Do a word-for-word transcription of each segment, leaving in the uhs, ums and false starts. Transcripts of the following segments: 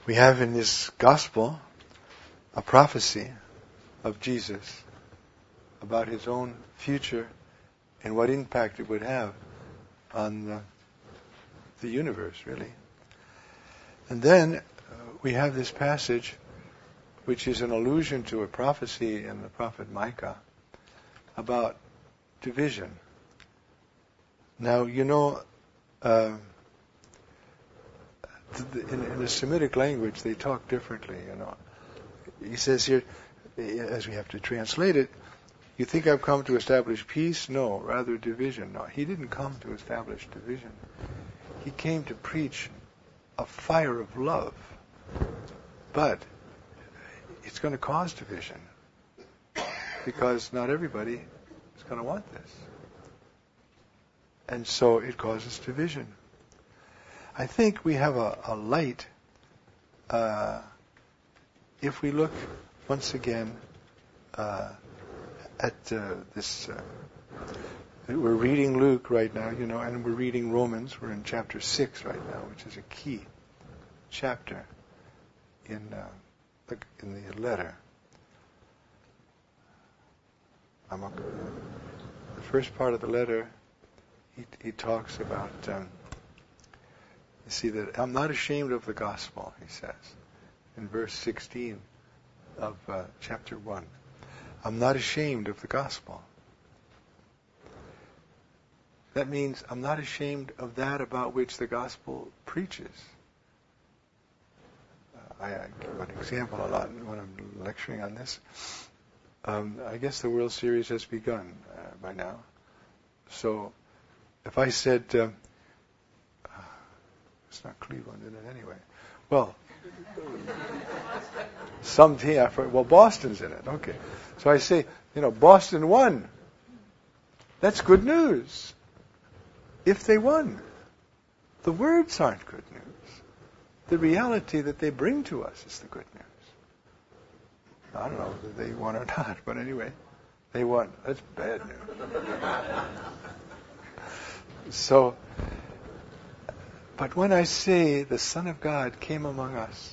We have in this gospel a prophecy of Jesus about his own future and what impact it would have on the, the universe, really. And then uh, we have this passage which is an allusion to a prophecy in the prophet Micah about division. Now, you know, uh, in, in the Semitic language, they talk differently, you know. He says here, as we have to translate it, you think I've come to establish peace? No, rather division. No, he didn't come to establish division. He came to preach a fire of love. But it's going to cause division because not everybody is going to want this. And so it causes division. I think we have a, a light uh, if we look once again uh, at uh, this. Uh, we're reading Luke right now, you know, and we're reading Romans. We're in chapter six right now, which is a key chapter in uh, the, in the letter. I'm a, the first part of the letter, he, he talks about. Um, you see that I'm not ashamed of the gospel, he says, in verse sixteen of uh, chapter one. I'm not ashamed of the gospel. That means I'm not ashamed of that about which the gospel preaches. Uh, I, I give an example a lot when I'm lecturing on this. Um, I guess the World Series has begun uh, by now. So if I said, um, uh, it's not Cleveland in it anyway. Well, some team, well, Boston's in it. Okay. So I say, you know, Boston won. That's good news. If they won. The words aren't good news. The reality that they bring to us is the good news. I don't know whether they won or not, but anyway, they won. That's bad news. So, but when I say the Son of God came among us,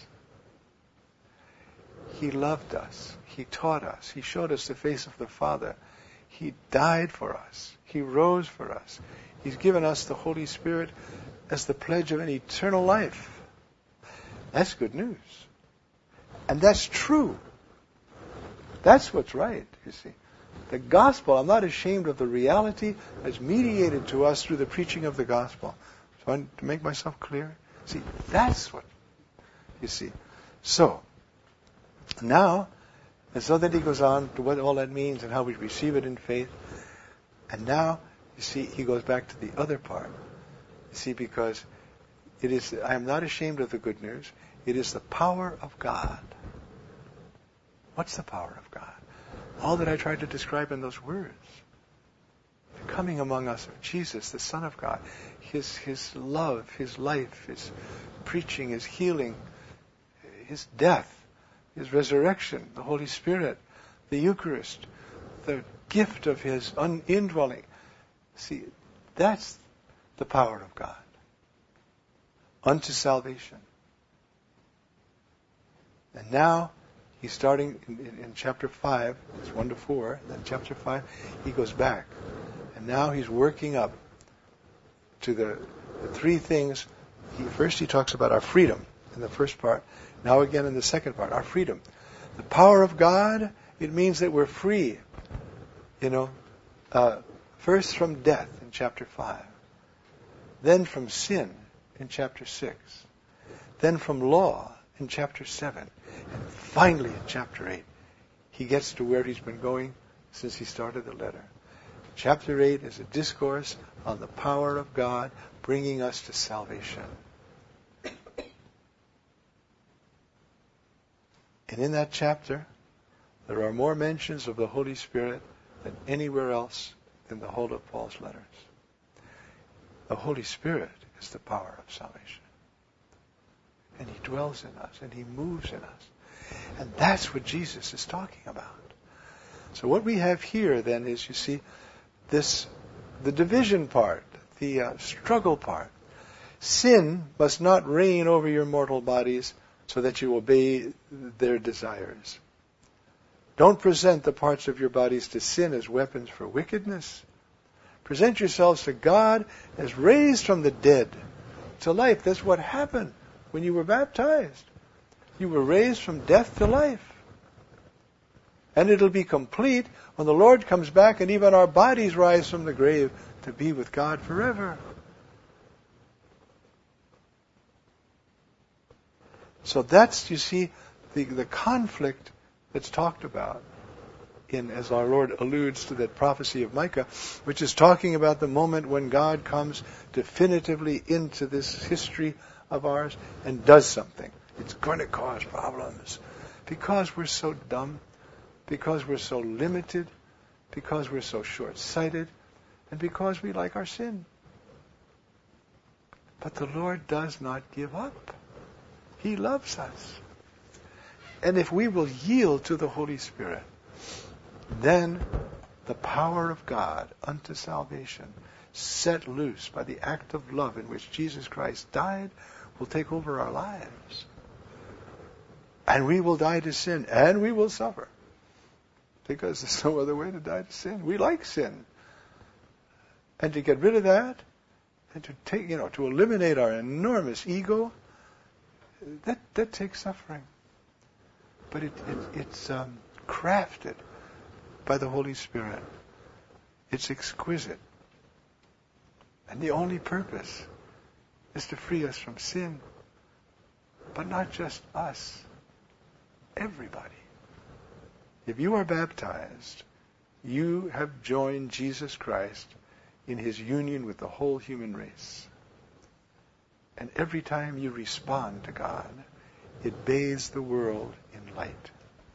He loved us. He taught us. He showed us the face of the Father. He died for us. He rose for us. He's given us the Holy Spirit as the pledge of an eternal life. That's good news. And that's true. That's what's right, you see. The gospel, I'm not ashamed of the reality that's mediated to us through the preaching of the gospel. So I want to make myself clear. See, that's what, you see. So, now, and so then he goes on to what all that means and how we receive it in faith. And now, you see, he goes back to the other part. You see, because it is, I am not ashamed of the good news. It is the power of God. What's the power of God? All that I tried to describe in those words. The coming among us of Jesus, the Son of God. His, his love, His life, His preaching, His healing, His death, His resurrection, the Holy Spirit, the Eucharist, the gift of His un- indwelling. See, that's the power of God unto salvation. And now, he's starting in, in, in chapter five, it's one to four, then chapter five, he goes back. And now he's working up to the, the three things. He, first he talks about our freedom in the first part. Now again in the second part, our freedom. The power of God, it means that we're free. You know, uh, first from death in chapter five. Then from sin in chapter six. Then from law in chapter seven. And finally in chapter eight, he gets to where he's been going since he started the letter. Chapter eight is a discourse on the power of God bringing us to salvation. And in that chapter, there are more mentions of the Holy Spirit than anywhere else in the whole of Paul's letters. The Holy Spirit is the power of salvation. And He dwells in us, and He moves in us. And that's what Jesus is talking about. So what we have here then is, you see, this, the division part, the uh, struggle part. Sin must not reign over your mortal bodies so that you obey their desires. Don't present the parts of your bodies to sin as weapons for wickedness. Present yourselves to God as raised from the dead to life. That's what happened when you were baptized. You were raised from death to life. And it'll be complete when the Lord comes back and even our bodies rise from the grave to be with God forever. So that's, you see, the, the conflict that's talked about in, as our Lord alludes to that prophecy of Micah, which is talking about the moment when God comes definitively into this history of ours and does something. It's going to cause problems because we're so dumb, because we're so limited, because we're so short-sighted, and because we like our sin. But the Lord does not give up. He loves us. And if we will yield to the Holy Spirit, then the power of God unto salvation, set loose by the act of love in which Jesus Christ died, will take over our lives. And we will die to sin, and we will suffer. Because there's no other way to die to sin. We like sin. And to get rid of that, and to take, you know, to eliminate our enormous ego, that that takes suffering. But it, it it's um, crafted by the Holy Spirit. It's exquisite. And the only purpose is to free us from sin. But not just us. Everybody. If you are baptized, you have joined Jesus Christ in his union with the whole human race. And every time you respond to God, it bathes the world in light.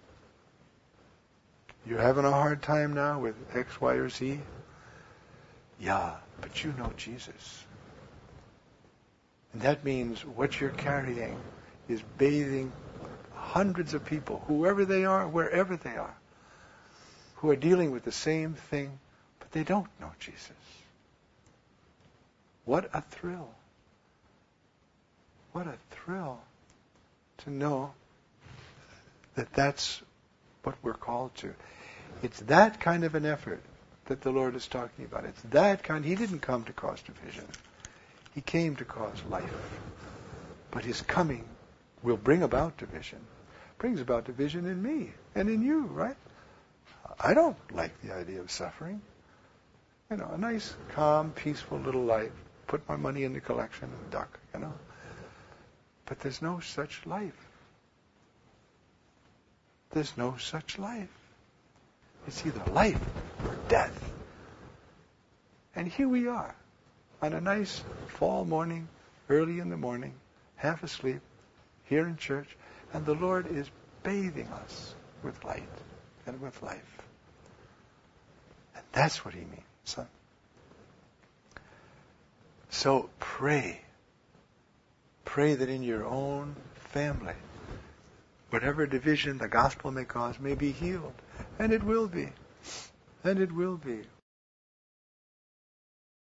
You're having a hard time now with X, Y, or Z? Yeah, but you know Jesus. And that means what you're carrying is bathing hundreds of people, whoever they are, wherever they are, who are dealing with the same thing, but they don't know Jesus. What a thrill. What a thrill to know that that's what we're called to. It's that kind of an effort that the Lord is talking about. It's that kind. He didn't come to cause division. He came to cause life. But his coming will bring about division. Brings about division in me and in you, right? I don't like the idea of suffering. You know, a nice, calm, peaceful little life. Put my money in the collection and duck, you know. But there's no such life. There's no such life. It's either life or death. And here we are, on a nice fall morning, early in the morning, half asleep, here in church, and the Lord is bathing us with light and with life. And that's what he means, son. So pray. Pray that in your own family, whatever division the gospel may cause may be healed. And it will be. And it will be.